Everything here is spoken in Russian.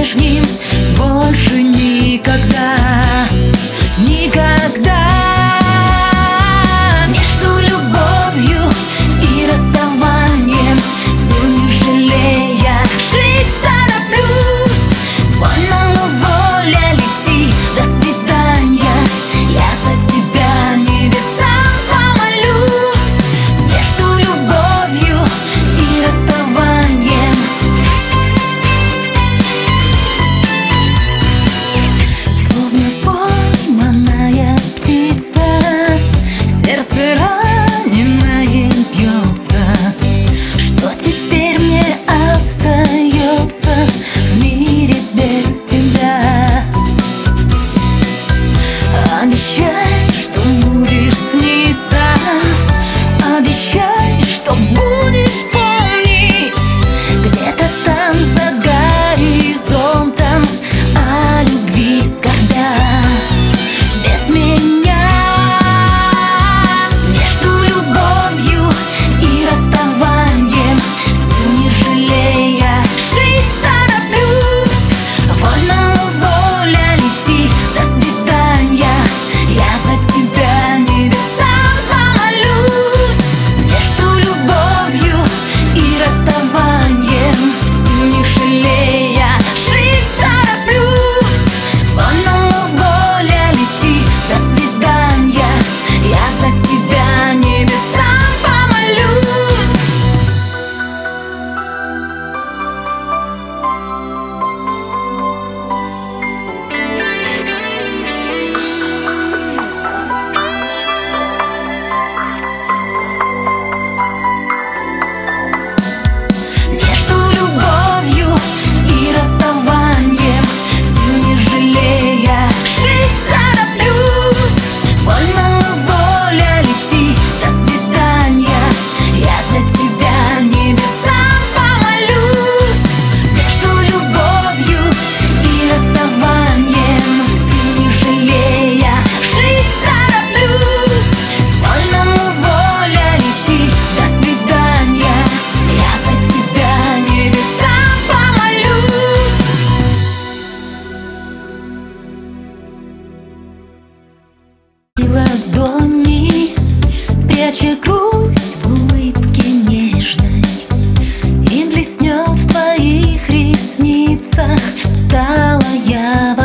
прежним больше никогда, никогда. Между любовью и расставанием сил не жалея жить тороплюсь. Вольному воля, лети, до свидания. Я за тебя небесам помолюсь. Между любовью и расставанием словно пойманная птица, сердце раненое бьется. Что теперь мне остается в мире без тебя? Обещай, что будешь сниться, обещай, что будешь помнить где-то там за горизонтом о любви скорбя. Без меня между любовью и расставанием сил не жалея жить тороплюсь. Вольному воля, лети, до свидания. Я за тебя небесам помолюсь. Между любовью и расставанием сил не жалея жить тороплюсь. Вольному воля, лети, до свидания. Я за тебя небесам помолюсь. Между любовью и расставанием сил не жалея жить тороплюсь. Вольному воля, лети, до свидания. Я за тебя небесам помолюсь. Между любовью и расставанием сил не жалея жить тороплюсь. Вольному воля, лети, до свидания. Я за тебя небесам помолюсь. И ладони, пряча грусть в улыбке нежной, и блеснет в твоих ресницах талая вода.